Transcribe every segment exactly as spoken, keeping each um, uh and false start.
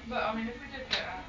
But I mean, if we did get a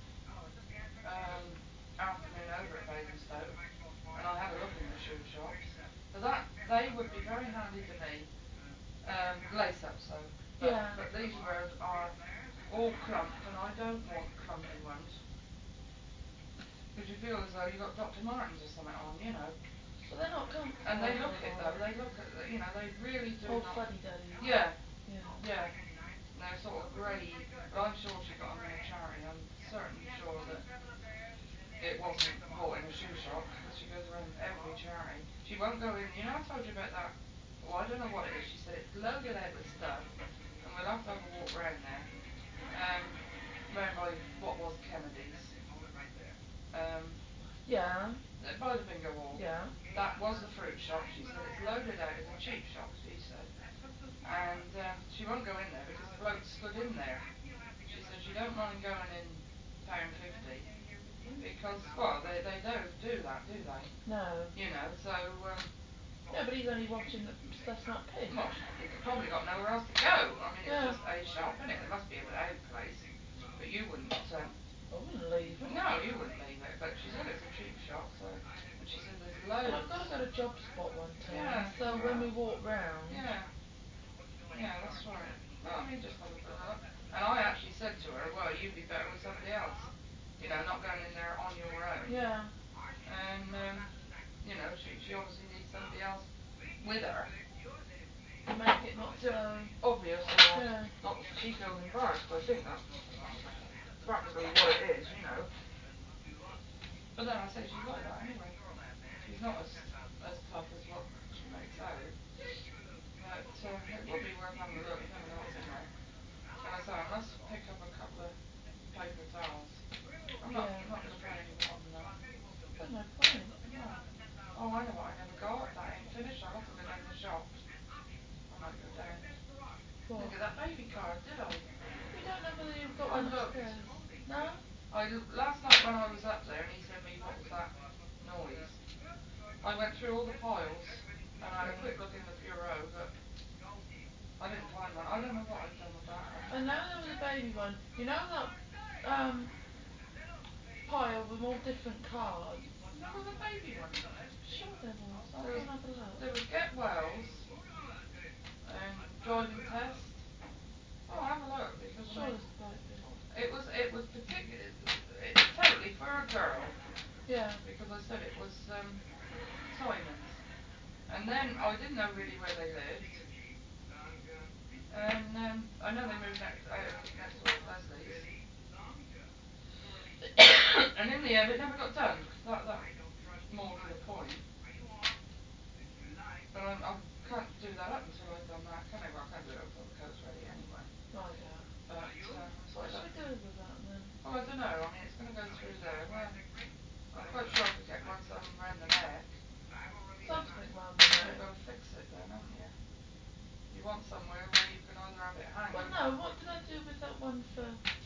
um, afternoon over at Basingstoke, and I had a look in the shoe shops, so that they would be very handy to me. Um, lace ups though, but Yeah. but these rows are all clumped, and I don't want clumpy ones. Because you feel as though you've got Doctor Martens or something on, you know. Well, they're not comfortable. And they look it though. They look at you know they really do Old not. fuddy duddy. Yeah. Yeah. Yeah. And they're sort of grey, but I'm sure she got them in a charity. I'm certain sure that it wasn't bought in a shoe shop because she goes around every charity. She won't go in. You know I told you about that. Well, I don't know what it is. She said it's loaded out with stuff, and we'll have to have a walk round there. Um, round by what was Kennedy's. Um, Yeah. by the bingo wall. Yeah. That was the fruit shop. She said it's loaded out. It's a cheap shop, she said. And uh, she won't go in there because the bloke stood in there. She said she don't mind going in pound fifty because well they they don't do that, do they? No. You know, so um, yeah, but he's only watching that stuff's not pink. Well, he's probably got nowhere else to go. I mean, it's yeah. just a shop, isn't it? There must be a out place, but you wouldn't. Um, I wouldn't leave it. No, you wouldn't leave it. But she said it's a cheap shop, so and she said there's loads. Well, I've got to go to Job Spot one time. Yeah. So when we walk round. Yeah. Yeah, that's right. Well, I mean, just have a good look. And I actually said to her, well, you'd be better with somebody else. You know, not going in there on your own. Yeah. And, um, you know, she, she obviously needs somebody else with her. To make it not So, so obvious or yeah. not she feels embarrassed. I think that's practically what it is, you know. But then I say she's like that anyway. She's not as as tough as what she makes out. But uh, it would be worth having a look. You never know what's in there. And I say I must pick up a couple of paper towels. I'm not yeah. not going to pay any more than that. But no point. No. Oh, I know what I never got. That ain't finished. I'll have to go down the shops. I might go down. What? Look at that baby card, did I? You don't know whether you've got I one looked. upstairs. No? I last night when I was up there and he said me what was that noise. I went through all the piles and I had a Yeah. quick look in the bureau, but I didn't find one. I don't know what I've done with that. And now there was a baby one. You know that um pile with all different cards? There was a baby one. Sure there was. I'll There go was and have a look. there was Get Wells and driving test. Oh, have a look because I Sure mean there's a baby. it was it was particular. It's totally for a girl Yeah. because I said it was um, Simon's, and then I didn't know really where they lived, and um, I know they moved next out next door to Leslie's, and in the end it never got done because that that more to the point. But I, I can't do that up until I've done that, can I? Well, I can't do it until the coat's ready anyway. Oh yeah. But uh, so What I should don't. we do with that then? Well, I don't know. I mean, it's going to go through there. Well, I'm quite sure I could get one some round the neck. Something round the You've neck. got to fix it then, haven't you? You want somewhere where you can either have it hanging. Well no, what did I do with that one for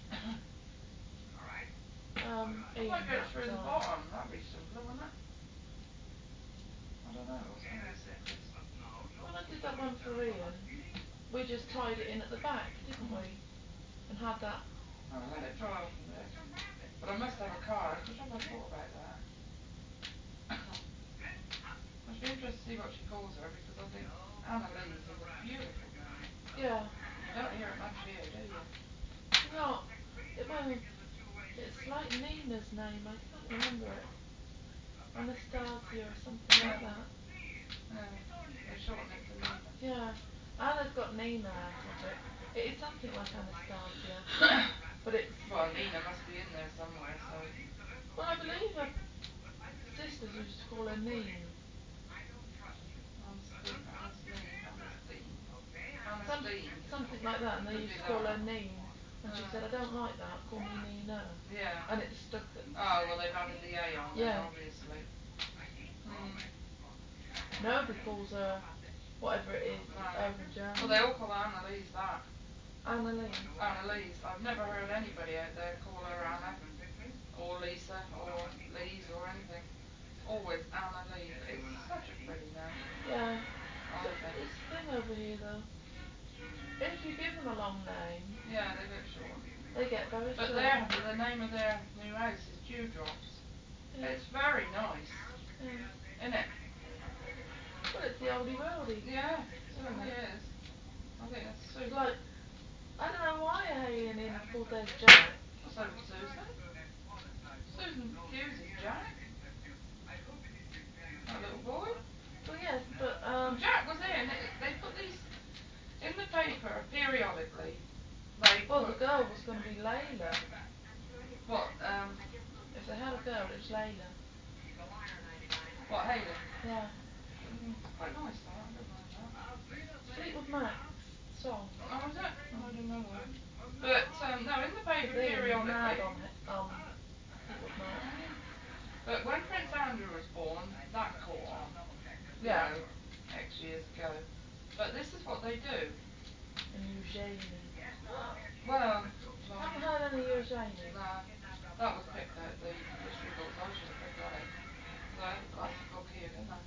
um I Ian might get it that through the time? bottom. That'd be simpler, wouldn't it? I don't know. What's going to be simplest? When I did that one for Ian, we just tied it in at the back, didn't Mm. we? And had that. Oh, let it dry off a bit. But I must have a card. Which have I thought about that? I should be interested to see what she calls her because I think Annalise is a beautiful name. Yeah. You don't hear it much here, do you? Not. It, well, it's like Nina's name. I can't remember it. Anastasia or something Yeah. like that. Yeah. They shorten it to Nina. Yeah. Anna's got Nina out of it. It is something like Anastasia, but it's. Well, Nina must be in there somewhere, so. Well, I believe her sisters used to call her Neen. Ernestine, Ernestine, Ernestine. Some, Ernestine. something like that, and they Could used be to call her that. Neen. And she Uh, said, I don't like that, call me Nina. yeah. And it stuck at. Oh, well, they've added the A on then, Yeah. obviously. Mm. Nobody calls her whatever it is No. over in Germany. Well, they all call Annalise that. Annalise. Annalise. I've never heard anybody out there call her Anna, or Lisa, or Lise, or anything. Always Annalise. It's such a pretty name. Yeah. I So think. this thing over here though. If you give them a long name, Yeah, they get short. They get very But short. their, the name of their new house is Dewdrops. Yeah. It's very nice, Yeah. isn't it? Well, it's the oldie worldy. Yeah, it certainly is. I think it's It's super. like, I don't know why Hayley in called theirs Jack. What's over Susan? Susan Hughes is Jack. That little boy. Well, yes, but Well, um. Jack was in. They put these in the paper periodically. They Well, put the girl was going to be Layla. what? Um, If they had a girl, it's Layla. what Hayley? Yeah. Mm, it's quite nice that. I don't mind that. Fleetwood Mac song. Oh, is it? Oh, I didn't know that. But um, no, in the paper They're periodically. mad on um Fleetwood Mac. But when Prince Andrew was born, that caught on. You Yeah. know, X years ago. But this is what they do. And Eugenie. Well, I haven't like, heard any Eugenie. no, that was picked out the history books. I should have picked that out. Because I had the classic book here, didn't I?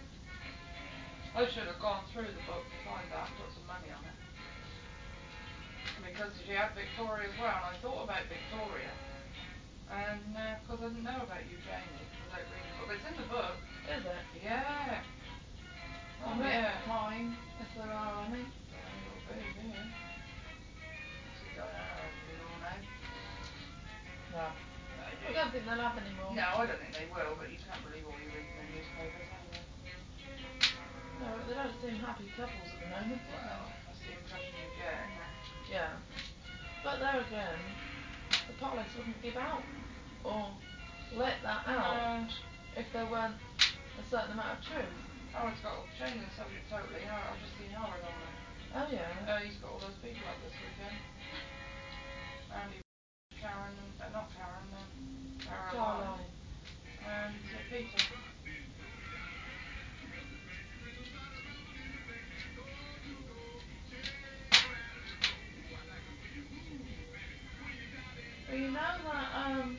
I should have gone through the book to find that and put some money on it. Because she had Victoria as well, and I thought about Victoria. And because uh, I didn't know about Eugenie without reading the book. But it's in the book. Is it? Yeah. Oh, Next yeah. time, if there are any. There will be here. See Diana in them now. No. No, I don't think they'll have any more. no, I don't think they will, but you can't believe all you read in the newspapers anyway. No, they don't seem happy couples at the moment. Well, that's the impression you get, isn't it? Yeah. But there again, the police wouldn't give out or let that out No. if there weren't a certain amount of truth. Howard's got, changing the subject totally, Howard, I've just seen Howard on there. Oh yeah. Uh, he's got all those people up this weekend. Andy, Karen, and, uh, not Karen, um, Caroline, Caroline. and uh, Peter. Well, you know that um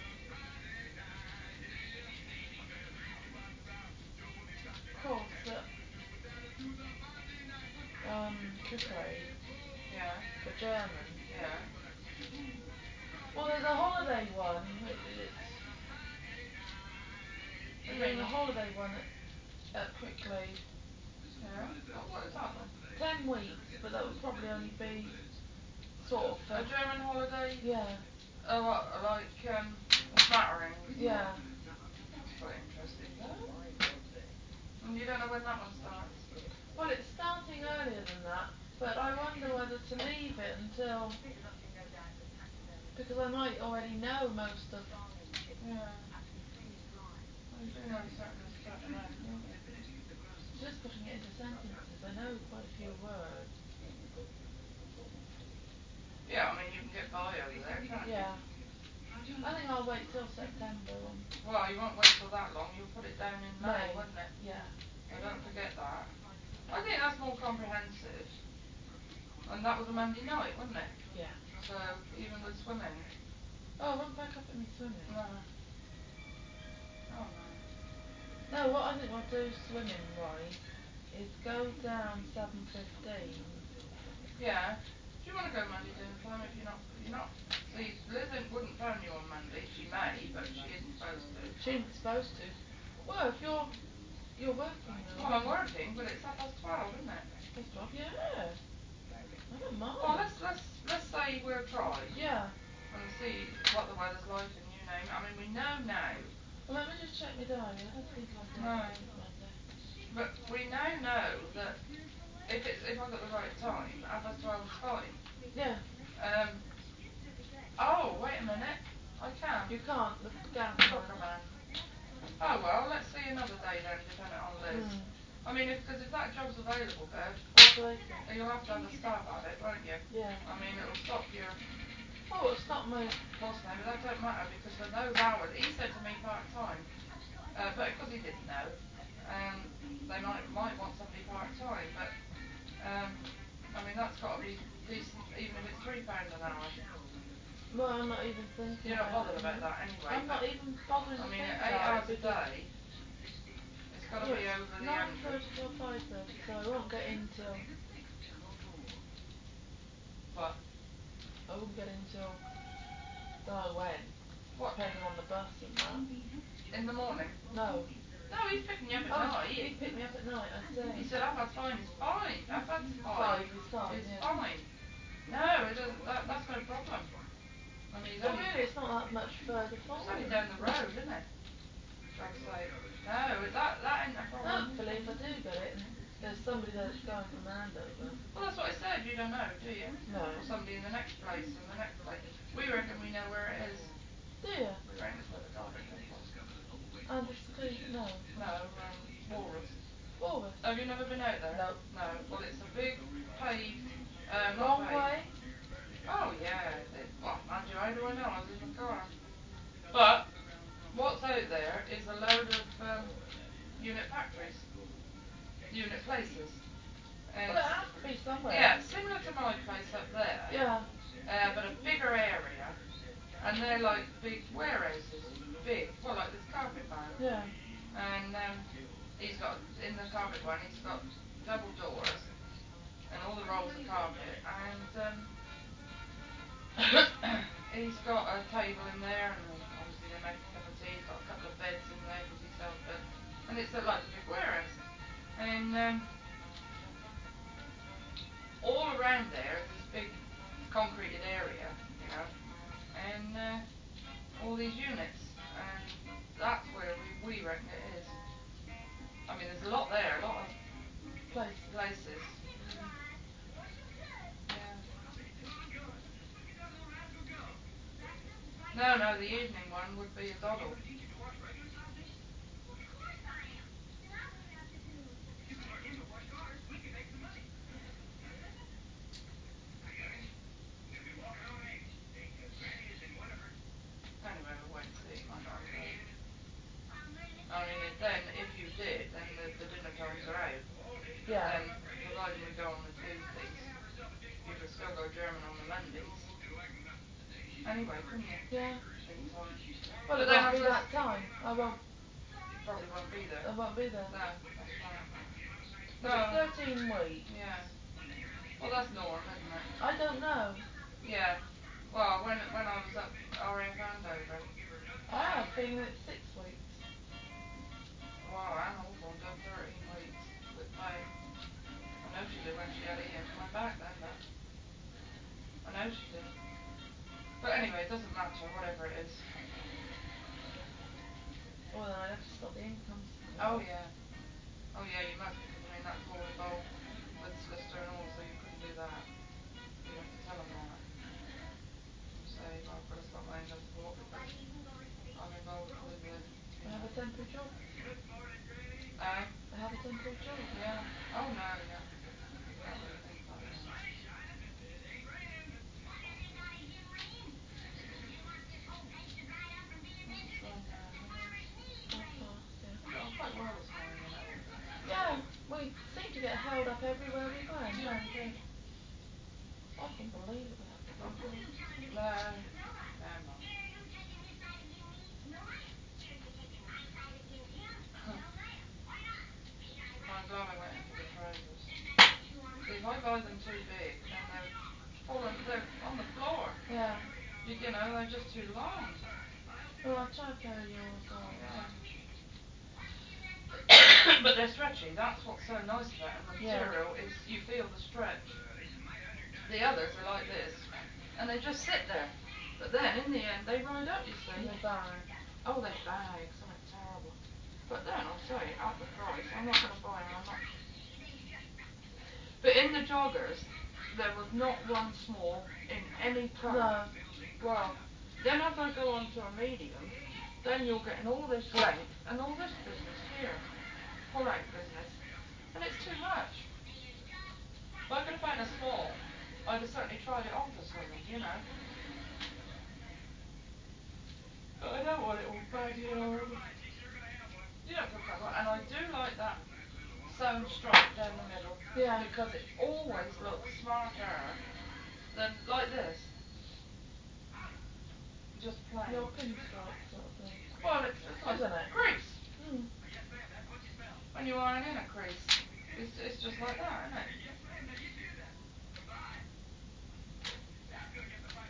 course that um Cricklade Yeah. for German. Yeah. Well, there's a holiday one. It, it's You they're doing mean? a holiday one at, at Cricklade. Yeah. What, what is that then? Ten weeks, but that would probably only be sort of for A German holiday? yeah, Oh, what, like um, a smattering? yeah. That's quite interesting, though. And you don't know when that one starts? Well, it's starting earlier than that, but I wonder whether to leave it until because I might already know most of. Yeah. Well, you do know certain a certain amount, don't you? Just putting it into sentences, I know quite a few words. Yeah, I mean you can get by over there, can't you? Yeah. I think I'll wait till September and Well, you won't wait till that long. You'll put it down in May, May. wouldn't it? Yeah. So don't forget that. I think that's more comprehensive. And that was a Monday night, wasn't it? Yeah. So even with swimming. Oh, I went back up in my swimming. No. Oh no. No, what I think we'll do swimming wise is go down seven fifteen. Yeah. Do you want to go Monday dinner time if you're not you're not see Liz wouldn't phone you on Monday. She may, but she isn't supposed to. She ain't supposed to. Well, if you're you're working though. Well, I'm working, but it's half past twelve, isn't it? That's twelve. Yeah. I don't mind. Well, let's let's let's say we'll try Yeah. and see what the weather's like and you name it. I mean, we know now, Well, let me just check my diary. I don't think I've got no, anything Monday. but we now know that if it's if I got the right time, half past twelve is fine. Yeah. Um. Oh, wait a minute. I can. You can't. The gas Fucker man. man. Oh well, let's see another day then, depending on Liz. Mm. I mean, if because if that job's available, Bev, What do they say? you'll have to have a stab at it, won't you? Yeah. I mean, it'll stop your Oh, it's not my. boss now, but that don't matter because for those hours, he said to me part time, uh, but because he didn't know, um, they might might want somebody part time, but um, I mean that's got to be decent, even if it's three pound an hour. Well, I'm not even thinking You're not about bothered it. about that anyway. I'm But not even bothering I to mean, think at eight about hours it a because day, it's got to well, be it's over the nine hundred. thirty till five thirty, so I won't get in till But I wouldn't get in till, don't know when, What? depending on the bus and that. In the morning? No. No, he's picking you up at Oh, night. he picked me up at night, I see. He said half past five is fine. Half past five, Five is fine, is yeah. fine. No, it doesn't, that, that's no problem. I mean, he's Well, only, really, it's not that much further it's forward. only down the road, isn't it? God's sake. No, that, that ain't a problem. Hopefully, if I do get it, and there's somebody that's going from Andover. Well, that's what I said. You don't know, do you? No. Or somebody in the next place, and the next place. We reckon we know where it is. Do you? We reckon it's where the Derby Club was. Anderson, no. No, um, Walrus. Walrus? Have you never been out there? No. No. Well, it's a big paved, uh, not Long paved. way? Oh yeah. It, well, mind you, how do I know? I was in the car. But what's out there is a load of um, unit factories, unit places. And Well, it has to be somewhere. yeah, similar to my place up there. Yeah. Uh, but a bigger area, and they're like big warehouses, big. Well, like this carpet van. Yeah. And um, he's got in the carpet one. He's got double doors and all the rolls of carpet, and um, he's got a table in there, and obviously they make a cup of tea. He's got a couple of beds in there because he sells beds, and it's uh, like a big warehouse. And um, all around there is this big concreted area, you know, and uh, all these units, and that's where we, we reckon it is. I mean, there's a lot there, a lot of Place. places. Mm. Yeah. No, no, the evening one would be a doddle. Anyway, we'll wait and see. Might not go. I mean, it, then if you did, then the, the dinner times are out. Yeah. Then, providing we go on the Tuesdays, you could still go German on the Mondays. Anyway, couldn't you? Yeah. In time. Well, But it then won't I be suppose that time. I won't. you probably won't be there. I won't be there. No, that's right. But No. it's thirteen weeks. Yeah. Well, that's norm, isn't it? I don't know. Yeah. Well, when when I was up R A F Andover. I have a feeling it's six weeks. Wow, Anne Hawthorne done thirteen weeks with pay. I know she did when she had Ian. She went back then, but I know she did. But anyway, it doesn't matter, whatever it is. Well, then I'd have to stop the income. Oh yeah. Oh yeah, you must, because I mean that's more involved with solicitor and all, so you couldn't do that. You'd have to tell them that. And say, well, I've got to stop my income support because I'm involved with the, you I have know. a temporary job. Eh? I have a temporary job. Yeah. Oh no, yeah. Can't really think about that. It's gone now, Half past, yeah. we got on quite well this morning, you know. Yeah, we seem to get held up everywhere we went. Yeah, we did. I couldn't believe it without the road. No. Never mind. I'm glad I went into the trousers. See, if I buy them too big, then they're falling, they're on the floor. Yeah. You, you know, they're just too long. Well, I tried a pair of yours on. Yeah. But they're stretchy. That's what's so nice about them. The Yeah. material is you feel the stretch. The others are like this, and they just sit there. But then in the end, they ride up. You see. And they bag. Oh, they bag. Something terrible. But then I'll say, at the price, I'm not going to buy them. I'm not. But in the joggers, there was not one small in any colour. No. Well, then as I go on to a medium, then you're getting all this length and all this business here. Pull out business. And it's too much. If I could have found a small, I'd have certainly tried it on for swimming, you know. But I don't want it all baggy on. You don't feel comfortable. And I do like that sewn stripe down the middle. Yeah. Because it always looks smarter than like this. Just plain. Your pinstripe sort of thing. Well, it's, it's like Isn't it? crease. Mm. When you iron in a crease, it's, it's just like that, isn't it?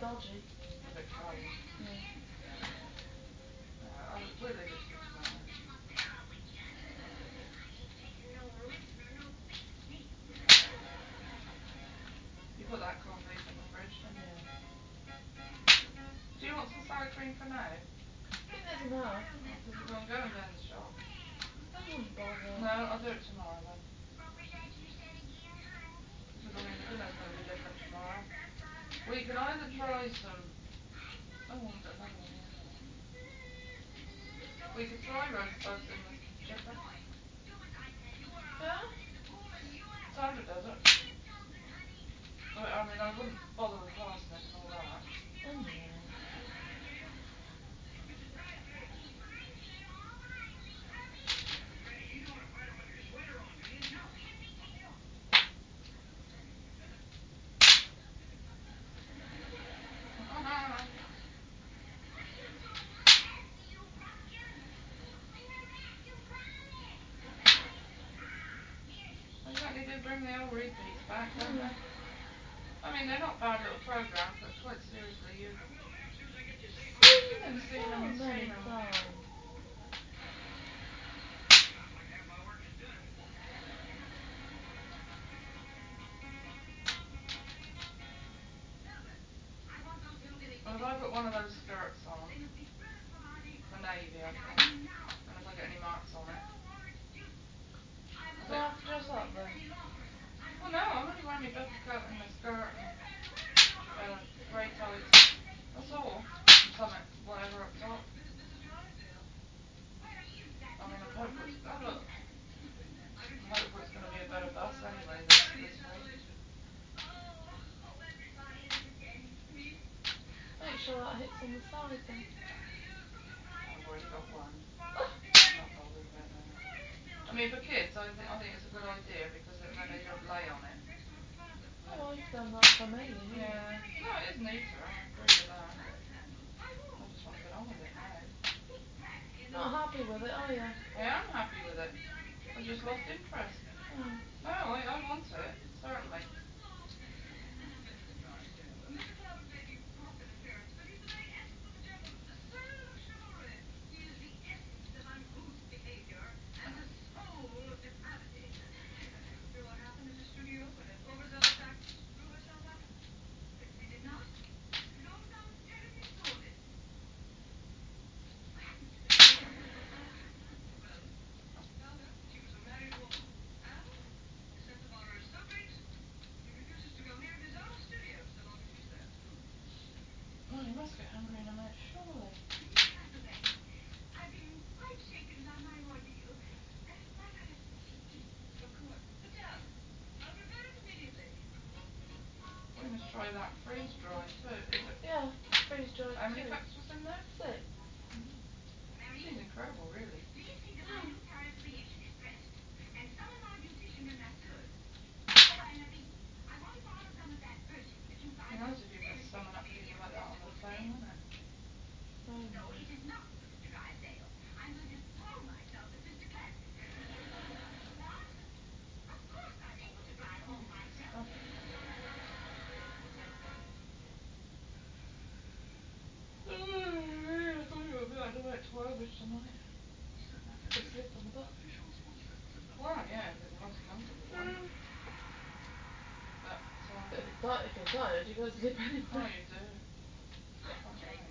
dodgy. A bit cold. Yeah. Uh, I'll, we'll leave it till tomorrow. You put that corned beef in the fridge, didn't you? Yeah. Do you want some sour cream for now? I think there's enough. Because we're going down the shop. I wouldn't bother. No, I'll do it tomorrow then. Because I mean the dinner's going to be different tomorrow. We can either try some... Oh, I've got another one here. We could try roast bugs in the chipper. Yeah? Sandra does it. But, I mean, I wouldn't bother with parsnip and all that. Oh no. They certainly do bring the old repeats back, don't Mm. they? I mean, they're not bad little programmes, but quite seriously, you've Seen them seen so them and many seen them. times. Well, if I put one of those skirts on, the navy, I think, and if I get any marks on it, Do I have to dress up then? well, no, I'm only wearing my ducky coat and my skirt and uh, grey tights. That's all. And something, whatever up top. I mean, I'm hoping it's, oh look, I'm hoping it's going to be a better bus anyway this, this week. Make sure that hits on the side then. I've already got one. I'm not bothered about that. I mean, for kids, I think I think it's a good idea because it, then they don't lay on it. Oh, I've done that for me. Yeah. No, it is neater. I agree with that. I just want to get on with it now. Not happy with it, are you? I am happy with it. I just lost interest. Oh. No, I, I want it, certainly. Well, you must get hungry in a minute, surely. We must try that freeze dry too. Is it? Yeah, freeze dried How many too. packs was in there? Six. Mm. Seems incredible, really. Mm. Be nice if you could summon up people like that on the phone, wouldn't it? Oh no. Oh, good stuff. Oh, I thought you would be like about twelve-ish tonight. Go sleep on the bus. Well, yeah, if it's a nice comfortable one. Mm. But, um, But if you're tired, if you're tired, you go to sleep oh, anyway. you do. Quite right.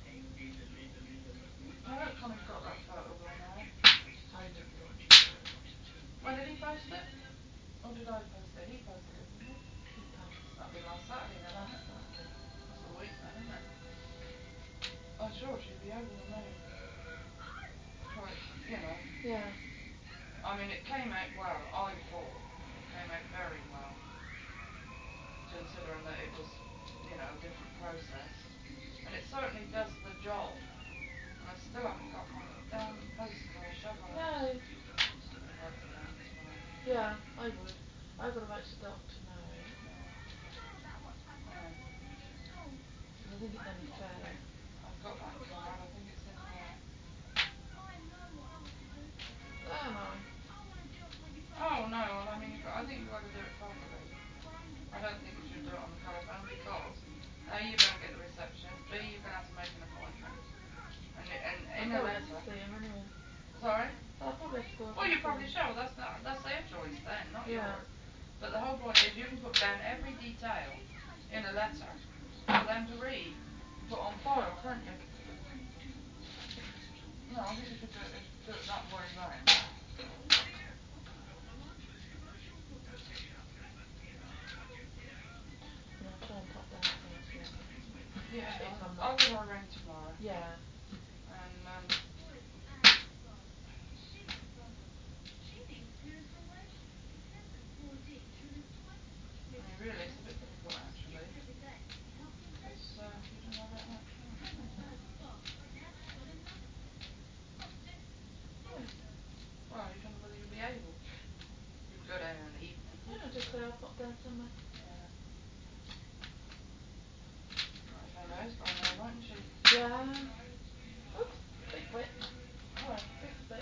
I hope Connor's got that photo by now. I never got any photos. When did he post it? Or did I post it? He posted it, didn't he? He posted That'll be last Saturday then, won't last it? Saturday. That's a week then, isn't it? I'm sure she'd be over the moon. Quite, you know. Yeah. I mean, it came out well, I thought. It came out very well. Considering that it was, you know, a different process. And it certainly does the job. And I still haven't got my damn postcard shovel out. No. I'd like to learn tonight. Yeah, I would. I got to write to the doctor now. Yeah. Yeah. Because I think it's only fair. I've got that card, I think it's in there. Oh no. Oh no, well I mean, you've got, I think you've got to do it properly. I don't think you should do it on the telephone because A, you're going to get the receptionist. B, you're going to have to make an appointment. And, and in I'll a probably have letter. to see him anyway. Sorry? I'll probably have to go. Well, you probably should. Well, that's not, that's their choice then, not Yeah. yours. But the whole point is you can put down every detail in a letter for them to read, put on file, can't you? No, I think you should do it, do it that way round. Yeah, I'll try and pop down first, yeah. Yeah, If I'm I'll, not. I'll give her a ring tomorrow. Yeah. And, um... I mean, really, it's a bit difficult, actually. Because, uh, you don't have that much time, do you? Yeah. Well, you don't know whether you'll be able. You could go down in the evening. Yeah, just say I'll pop down somewhere. Yeah. Might find out it's gone now, mightn't she? Yeah. Oops, big split. Where? Big split.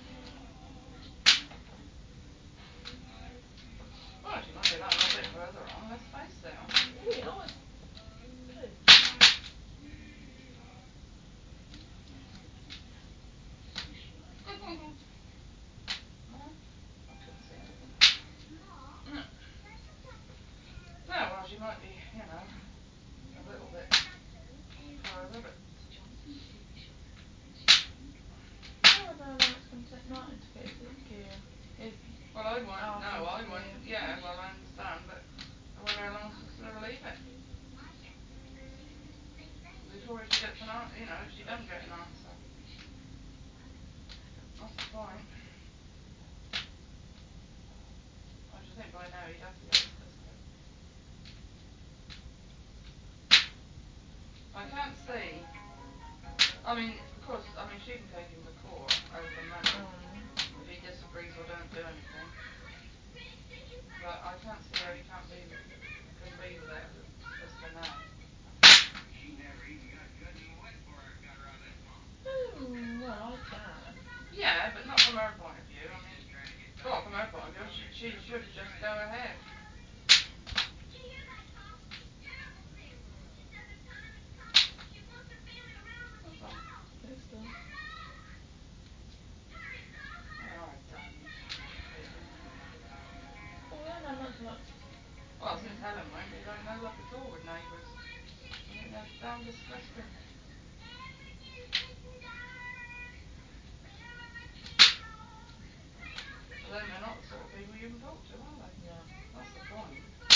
Well, she might be that little bit further on, let's face it. I mean... We can always do. No? I couldn't see anything. No. No, well, she might be, you know, a little bit further, but... I don't know how long it's going to take Martin to get his gear. His Well, I want... arse No, into I want... gear. Yeah, well, I understand, but I wonder how long she's going to leave it. Before she gets an answer, you know, if she doesn't get an answer. That's the point. I should think by now he'd have to get a certificate. I can't see... I mean, of course, I mean, she can take him to court over the money Mm. if he disagrees or don't do anything. But I can't see how he can't be with, can be without a solicitor now. Oh, well, I can. Yeah, but not from her point of view. I mean, well, from her point of view, she, she should just go ahead. What's that? It's done. They are damn useless people. Oh, we haven't had much luck. Well, since Helen went, we've had no luck at all with neighbours. I think they're damn disgusting. But then they're not the sort of people you can talk to, are they? No. That's the point.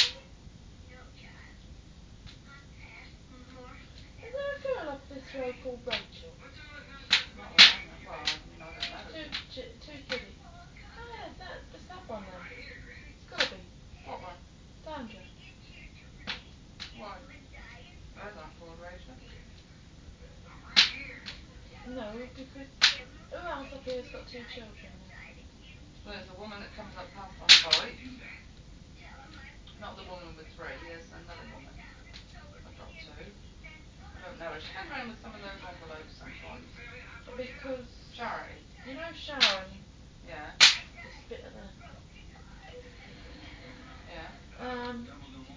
Is there a girl up this road called Rachel? Not that I know. Well, I mean, I don't know. Two, ch- two kiddies. Oh yeah, that, it's that one then. It's gotta be. What one? Sandra. Why? Hers aren't called Rachel. No, because who else up here's got two children then? There's a woman that comes up past on a bike. Not the woman with three, there's another woman. I've got two. I don't know her. She comes round with some of those envelopes sometimes. Because Charity. you know Sharon, Yeah. the spit of the Yeah. um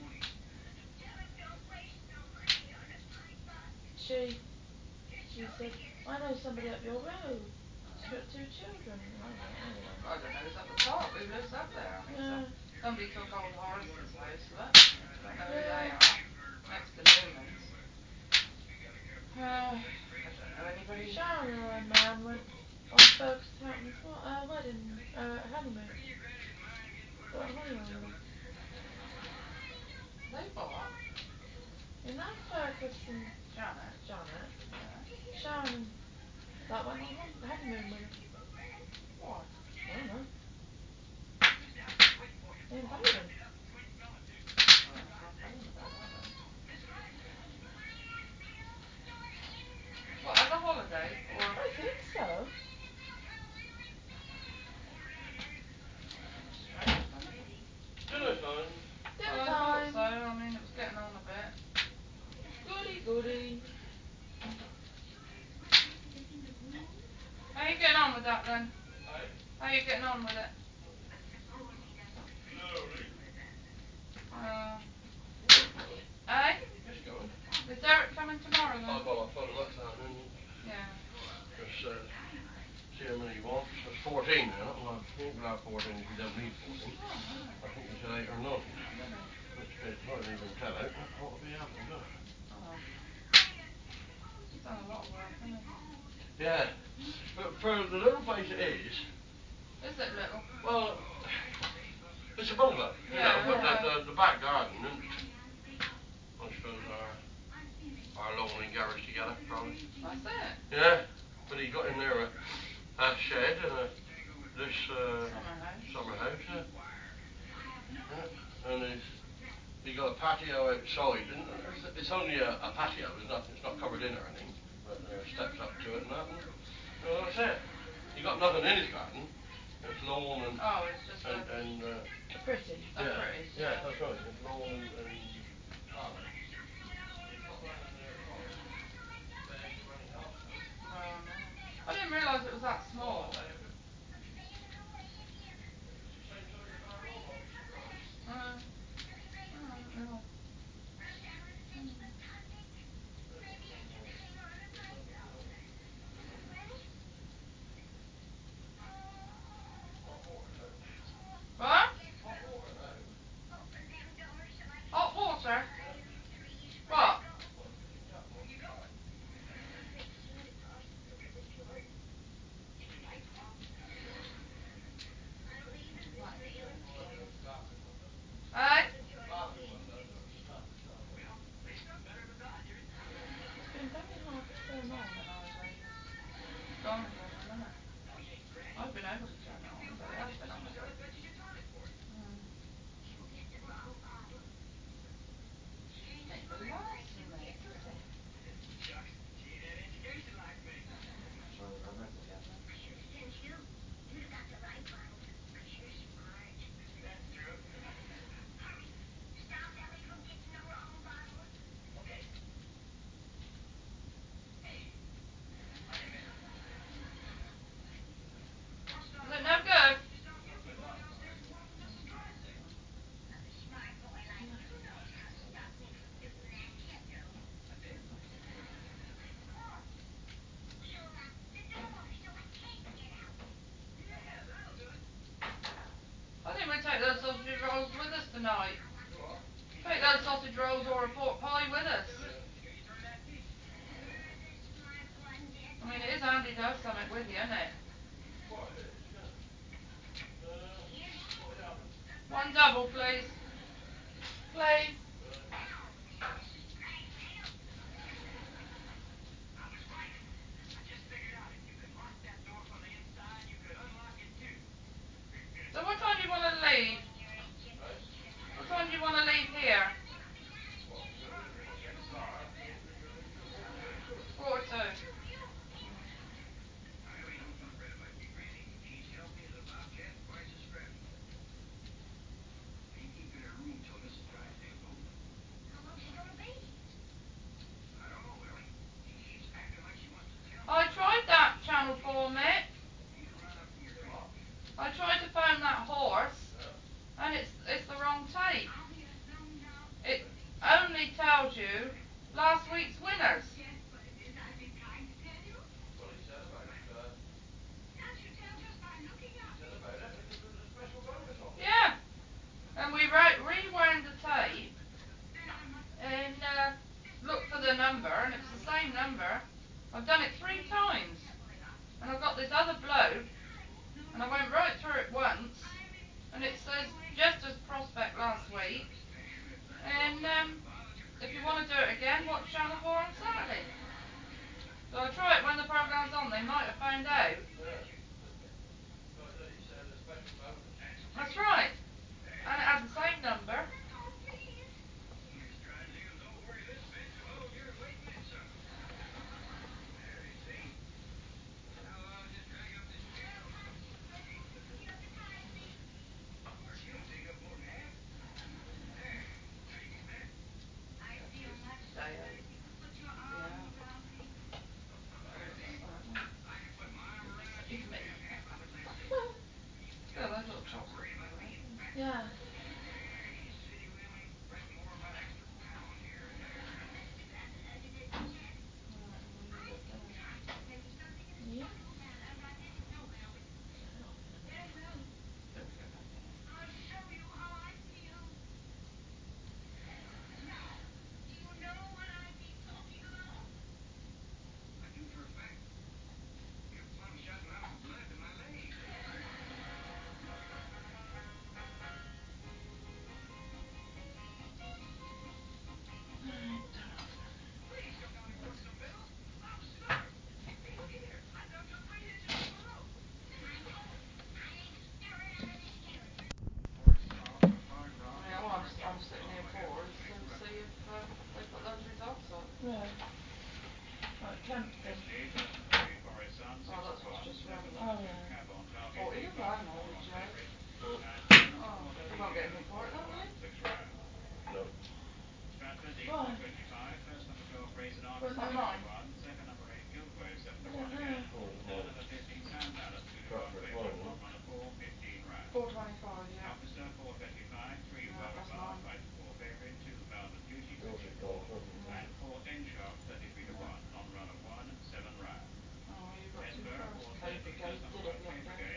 she she said, I know somebody up your road. She's got two children. And I was like, oh well. I don't know who's up the top, who lives up there. I mean, some, Yeah. somebody took old Horace's house, so that's good. I don't know who they Yeah. are. Next to Newman's. Uh, I don't know anybody. Sharon and her man went on Fergus Houghton's what uh, wedding uh, honeymoon. Got on honeymoon with him. They what? You know Fergus and Janet. Janet. Yeah. Sharon and that went on hon- honeymoon with him. Why? I don't know. They invited him. Oh, I'll tell him about that then. What, as a holiday? Or... I think so. Strange, isn't it? Dinner time. Dinner Well, I thought time. so. I mean, it was getting on a bit. Goody goody. How are you getting on with that then? Hey? How are you getting on with it? Slowly. Uh, eh? Just going. fourteen now. Well, you ain't allowed fourteen if you don't need fourteen. Oh, right. I think you said eight or nine. Really? Which bit won't even tell out what will be happening, does it? Oh. He's done a lot of work, hasn't he? Yeah. But for the little place it is. Is it little? Well, it's a bungalow. You Yeah, know, but yeah. the, the, the back garden isn't. I suppose our, our lawn and garage together, probably. That's it. Yeah. But he got in there a, a shed and a, this uh, Summer house. Summer house, yeah. Yeah. And he's, he got a patio outside, and it's, it's only a, a patio. It's nothing. It's not covered in or anything. But uh, steps up to it and that. And, well, that's it. He got nothing in his garden. It's lawn and Oh, it's just and, a, and uh, A pretty. a yeah, pretty. yeah, that's right. It's lawn and, and garden. He's got that in there as well. Beds or anything else. Oh, no. I didn't realise it was that small. It's the same size as our lawn office, to be honest. Uh, oh, I didn't realise. Mm. Hot water now. What? Hot water now. Hot water? Yeah. What? Well, kitchen tap on the tap. That is very Well, that's strange. the bathroom window. Eh? Bathroom window, so it's the tap itself. It's been very hard to turn on. I know, it's ages. It's gone again, hasn't it? I've been able to turn it on, but it has been on again. Mm. Ain't the last of me, does he? Make sure the rubber's again then. Is it no good? Don't take that apart. Mm. I think we'll take those sausage rolls with us tonight. Do what? Take those sausage rolls or a pork pie with us. Yeah. I mean, it is handy to have something with you, isn't it? Well, it is, yeah. Uh, what are you having? One double, please. Please. Right. So what time do you want to leave? Right? What time do you want to leave here? Well, if you're leaving when we get the car, you'll, you'll leave here quarter two, sure. Quarter two. I tried that Channel four, Mick. What? I tried to phone that horse, Yeah. and it's it's the wrong tape. It Right. only tells you last week's winners. Well, he said about, uh, he said about it, and there was a special bonus on it. Yeah. And we re- rewound the tape and uh, looked for the number, and it's the same number. I've done it three times, and I've got this other bloke, and I went right through it once, and it says just as prospect last week. And um, if you want to do it again, watch Channel four on Saturday. So I try it when the programme's on. They might have found out. Yeah. But uh, he said a special bonus. That's right. And it has the same number. Yeah, it's just a day out. Yeah. Always got something, isn't it? You deceive me. Still, those little chops look alright. Yeah. Won't Not they? mine. I don't know. Oh, is it mine? Stratford, it's mine, isn't it? Four twenty-five, yeah. Yeah, that's mine. Yours is gone too. Yeah. Yeah. Oh, well, you got two first. Oh, you did go, you did it the other day.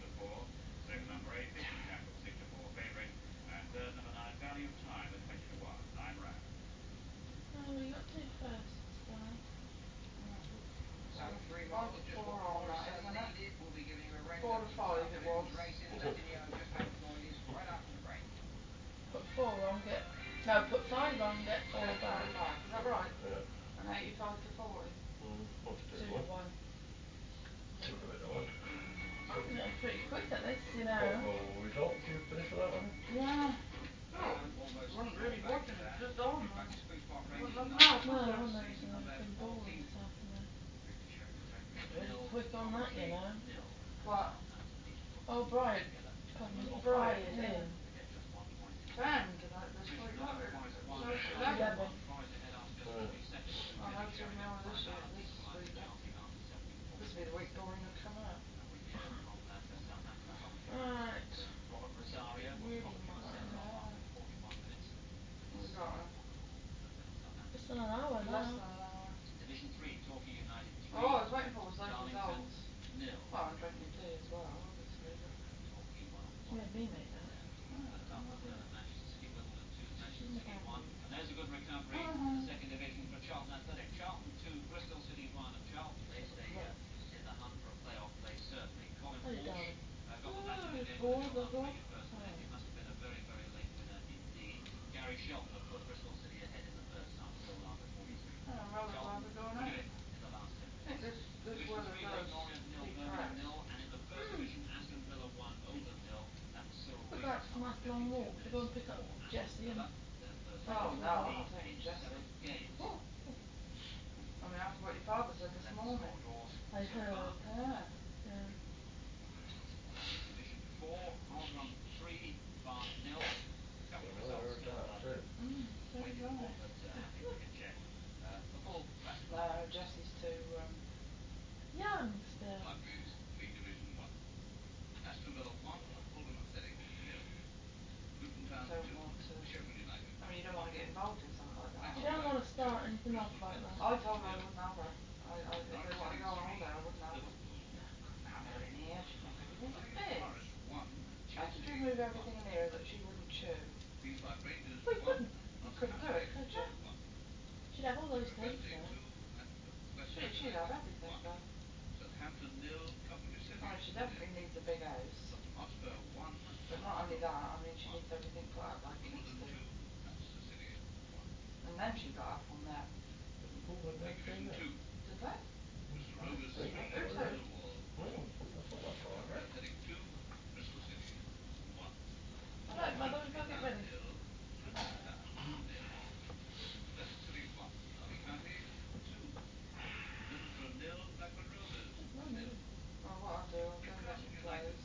Oh, well, you got two firsts, Sky. So five to four on that, isn't it? Four to five it was. Put four on, get... No, put five on, get four Get four back. back, is that right? Yeah. And eighty-five to forty. Mm, what's two Two to to one? one. Two to it, I want. Yeah, pretty quick at this, you Quite know. well result. Did you finish with that one? Yeah. Oh, it wasn't really working, it was just on. There wasn't nothing else, No, was there? one knows and I've been bored this afternoon. Really quick on that, you know. What? Oh, Brian, pardon me, Brian Yeah. in. Ten tonight this week, not it? It was over eleven. Eleven. Yeah. I know two nil this year, this weekend. This will be the week Doreen will come out. Right. Really much, yeah. We got her. Less than an hour Less now. than an hour. Oh, all I was waiting for was those results. Well, and drinking your tea as well, obviously, but... You made me make that. Oh, no idea. She's in the bad mood. Uh-huh. How you darling? Oh, it's bored, that's all. Oh. Oh, I'm rather glad we're going out. I think this, this weather does depress. Mm. We'd like some nice long walk to go and pick up Jessie and... Oh, no, I'm not taking Jessie. Oh. I mean, after what your father said this morning. I heard. Yeah. Yeah. I heard that too. Mm, so did I. No, Jessie's too, um... Young still. don't want to... I mean, you don't want to get involved in something like that. You don't want to start anything off like that. I told her I wouldn't have her. I, I, if they want to go on holiday, I wouldn't have them. No. Go in here, she'd make everything look big. How could you move everything in here that she wouldn't chew? Well, you couldn't. You couldn't do it, could you? She'd have all those tapes there. She, she'd have everything though. I mean, she definitely needs a big house. But not only that, I mean, she needs everything put out like it needs to. And then she got up from there. Oh, went downstairs now. Did they? Hey, that's Who all told? right. Oh, that's all that's all right. Right, Mother, we've got to get ready. Well, what I'll do, I'll go and get some clothes.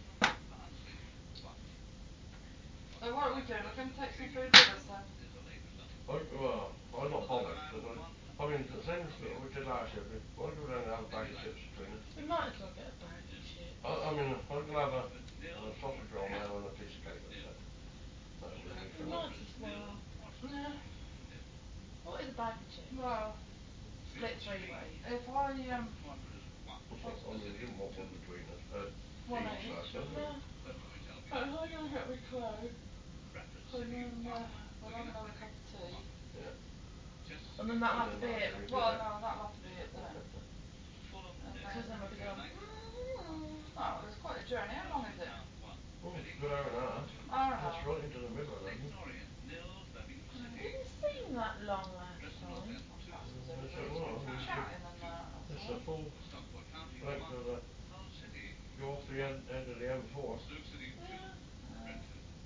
So what are we doing? We're going to take some food with us then? I, well, I'm not bothered, because I, I mean, the same as we did last year, we want to go down and have a bag of chips between us. We might as well get a bag of chips. I, I mean, I can have a, a sausage roll now and a piece of cake, that's it. That'll do me We for might lunch. as well. Yeah. What is a bag of chips? Well, Split three ways. if I, um... It's not, I mean, we didn't want one between us, uh, One each each. last time. No. I'm going to get me clothes. And then, uh, we'll have another cup of tea. Yeah. And then that'll And have to then be that'll it. be Well, it. no, that'll have to be it then. And Because then we'll be going... oh, it's quite a journey. How long is it? Oh, it's a good hour and a half. Hour and a That's half. right into the middle of London. Didn't seem that long last time. I thought it was Yes, over. it was. We're It's, chatting and that, a, that's it's all. the full length of the, go off the end, end of the M four. Yeah. Uh,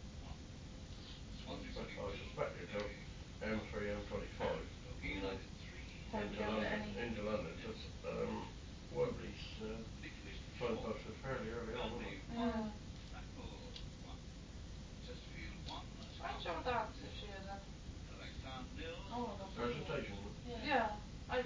I suspect, I suspect you go M three, M twenty-five, and then Hope you into don't get London, any... into London, because um, Wembley's uh, signposted fairly early on, isn't it? yeah. When's your dad, if she is in? All of them. Presentation. Yeah. I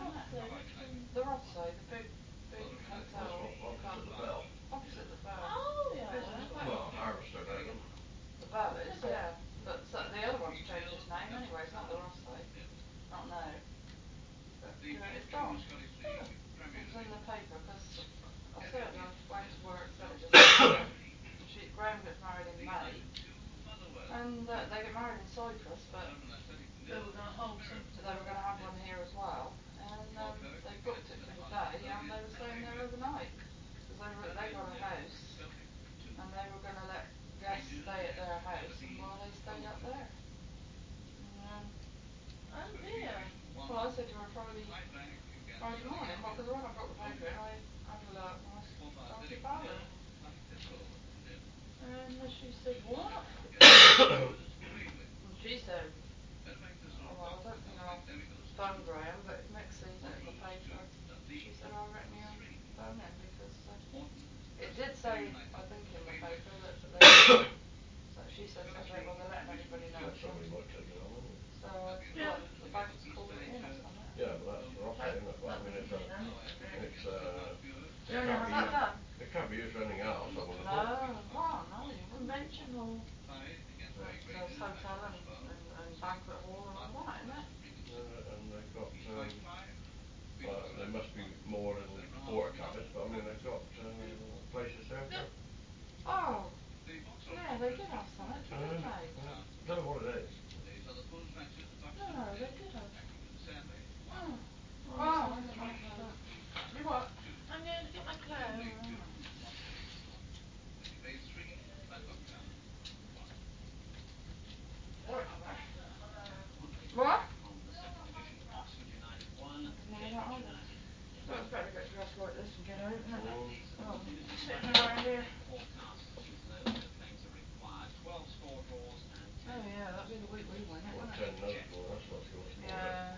Rothsay, which one? The Rothsay, the big, big That's hotel. what, opposite the bell. Opposite the bell. Oh yeah. Vision of Hope. Well, Harvester now, isn't it? The bell is, Is it? yeah. But so, the other one's changed its name anyway, it's not the Rothsay. Not now. But uh, it's gone. Oh. It was in the paper because I said I went to work, said it this morning. And she, Graham gets married in May. And uh, they get married in Cyprus, but They were going to hold something. they were going to have one here as well. And um, they booked it for the day and they were staying there overnight. Because they, were, they got a house and they were going to let guests stay at their house and while they stayed up there. And, um, Oh dear. well, I said to her Friday, Friday morning, well, because when I got the paper in, I had a look and I started bowing. And she said, what? And she said, oh, well, I don't think I'll phone Graham, but if Mick sees it in the paper, she said, I reckon he'll phone him because uh, it did say, I think, in the paper that they, so she said something, well, they're letting everybody know. Yeah, somebody might take it on, wouldn't So I said, Yeah. well, the bank's called it in or something. Yeah, but that's Rothsay, isn't it? But I That mean, must it's have a, been it. it's uh You it only can't have be Is that used, done? it can't be used for anything else, I would have No, thought. well, no, you wouldn't. Convention hall. But there's hotel and, and, and banquet hall and all that, isn't it? Uh, and they've got, um, well, there must be more than porta cabins, but I mean, they've got uh, places there for. Oh, yeah, they did have something, Uh, didn't they? uh, don't know what it is. No, they did have. Oh, Oh, oh, something that's like nice. that. You what? I'm going to get my clothes. What? No, not either. So it's better to get dressed like this and get out, isn't it? Mm. Oh, sitting around here. Oh yeah, that'd be the week we win it, Well, wouldn't ten it? notes more, that's what's going to spoil it. Yeah.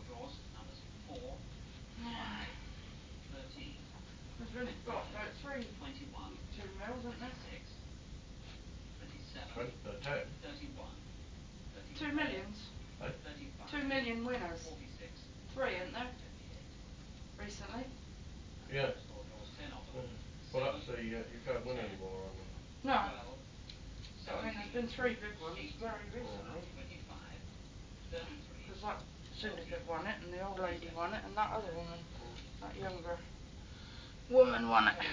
There's really got about three, two mils, isn't there? Twenty, uh, ten? Two millions. Eh? Two million winners. Three, isn't there? Recently. Yeah. Uh, well, that's the, uh, you can't win anymore on them. No. So, I mean, there's been three big ones very recently. Because that syndicate won it, and the old lady won it, and that other woman, that younger woman won it.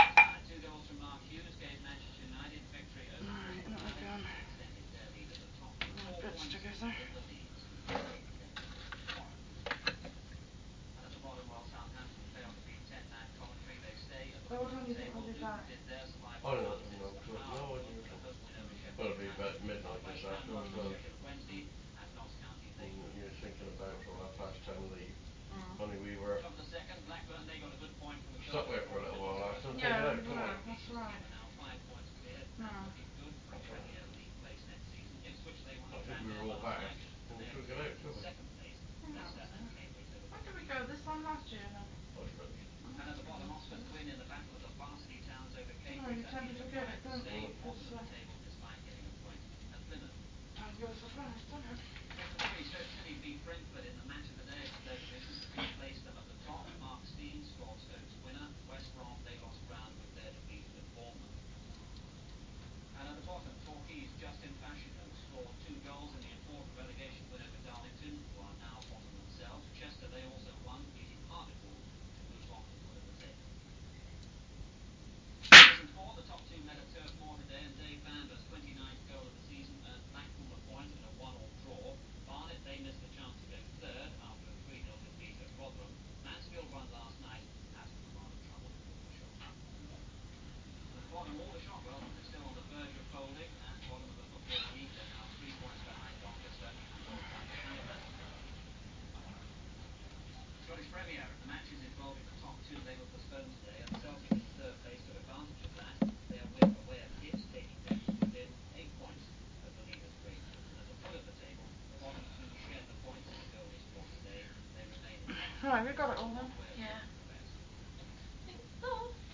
Right, let me go and put my bits together. So what time do you think we'll be back? I don't know, no, cl- no idea at all. Well, it'll be about midnight just after, I suppose. And you're thinking about till half past ten leave. Mm. Only we were stuck there for a little while after and take it Yeah, out we tomorrow. were, that's right. Mm. I think we were all back and we couldn't get out, could we? I think that was it. When did we go? This time last year then? I suppose. Oh, you tend to forget it, don't you? It's, uh, time to give us a flash, doesn't it? Right, we got it all then? Yeah. Think so.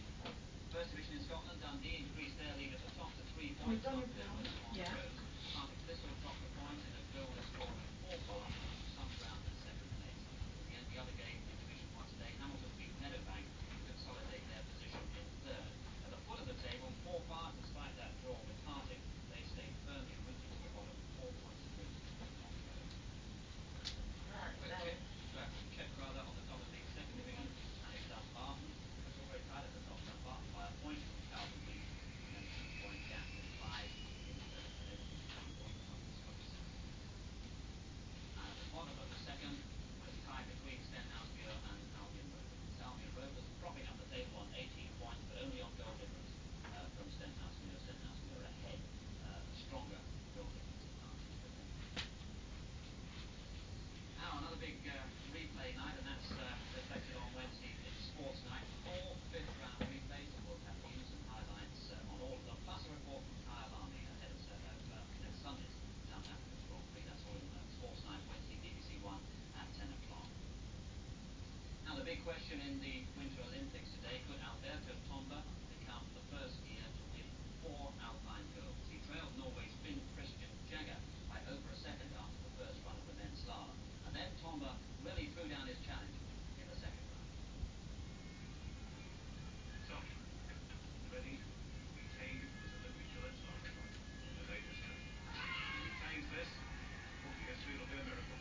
You've done your film? Yeah. big question in the Winter Olympics today. Could Alberto Tomba become the first skier to win four Alpine golds? He trailed Norway's Finn Christian Jager by over a second after the first run of the men's slalom. And then Tomba really threw down his challenge in the second run. So, ready to retain his Olympic credentials? The latest test. If he retains this, booking history, it'll be a miracle.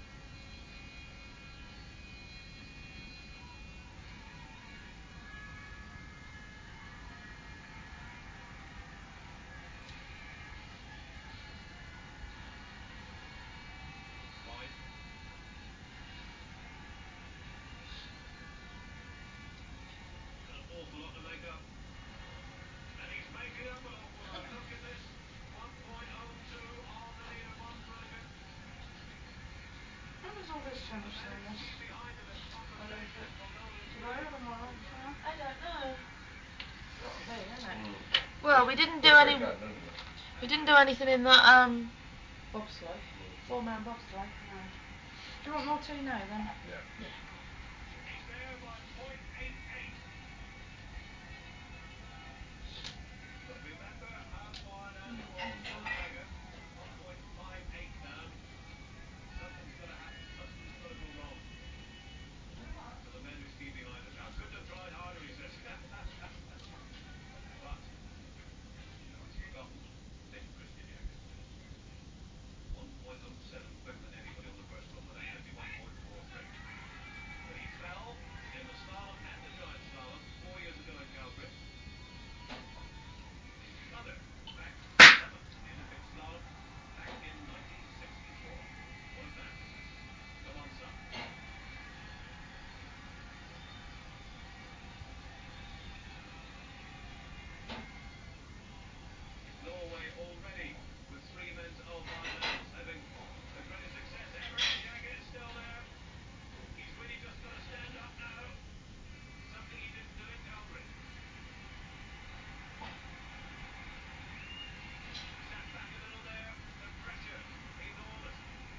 Wide. An awful lot to make up. And he's making up an awful lot. Look at this. one point oh two on the leaderboard. Brilliant. When was all this finished then? This Olympic? Today or tomorrow? Tomorrow? I don't know. Got to be, isn't it? Mm. Well, we didn't do Looks any. like that, doesn't it? We didn't do anything in that um Bobsleigh. Mm. four-man bobsleigh. No. Do you want more tea now then? Yeah. Yeah. He's there by point eight eight. But remember how far down he was from Jager. one point five eight down. Something's got to happen. Something's got to go wrong. To the men who ski behind us. I couldn't have tried harder, he says. But no one's forgotten Finn Christian Jager. one point oh seven quicker than anybody on the first run with a twenty-one point four three. But he fell in the slalom and the giant slalom four years ago in Calgary. His brother back seventh in the mixed slalom back in nineteen sixty-four. What is that? Come on, son. Norway already with three men's Alpine medals, having the greatest success ever. Jager is still there. He's really just got to stand up now. Something he didn't do in Calgary. Sat back a little there. The pressure enormous.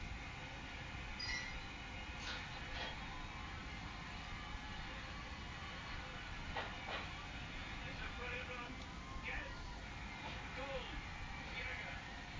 It's a brilliant run. Yes. Gold. Jager.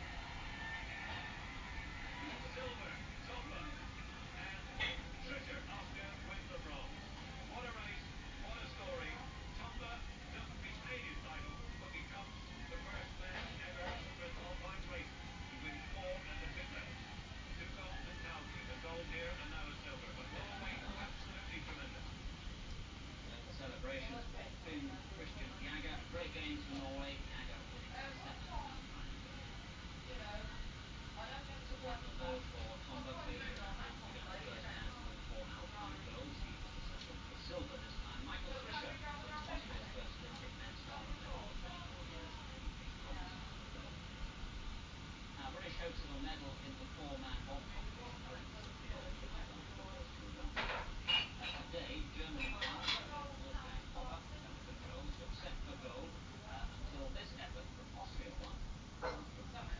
Silver. Tomba. And treasure Oscar wins the bronze. What a race. What a story. Tomba doesn't retain his title, but becomes the first man ever, the first Alpine race to win four Olympic medals. Two golds in Calgary, a gold here and now a silver. But Norway, absolutely tremendous. Well, the celebrations for Finn Christian Jager. Great gains for Norway. Jager winning his seventh Alpine gold. Disappointment though for Tomba, failing to become the first man to win four Alpine golds. He was to settle for silver this time. Michael Fischer wins Austria's first Olympic men's slalom medal twenty-four years ago. Now, British hopes of a medal in the four-man bob competition have disappeared just after the first two runs. Uh, today, German power with Wolfgang Popper at the controls look set for goal uh, until this effort from Austria one comes from nothing.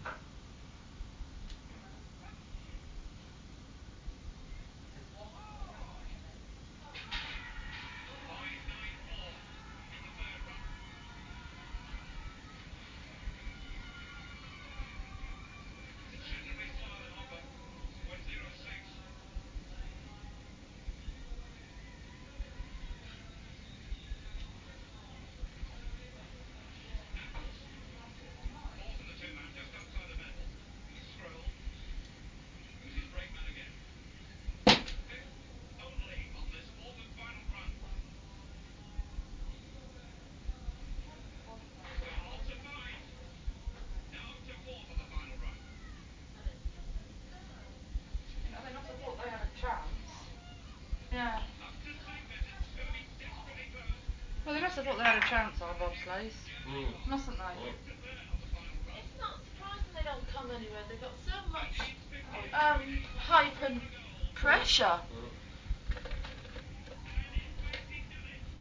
five nine four in the third run. It shouldn't be slower than Hopper. one oh six. Apples. Fourth in the two-man, just outside the medal. Scroll. Who's his brake man again? Fifth only on this fourth and final run. Still on to five. Down to fourth on the final run. You know, they must have thought they had a chance. Yeah. Up to second. Going to be desperately close. Well, they must have thought they had a chance, our bobsleighs. Mm. Mustn't they? Mm. To third on the final run. It's not surprising they don't come anywhere. They've got so much eighteen fifty-eight um remaining. hype and For a goal. pressure. Mm.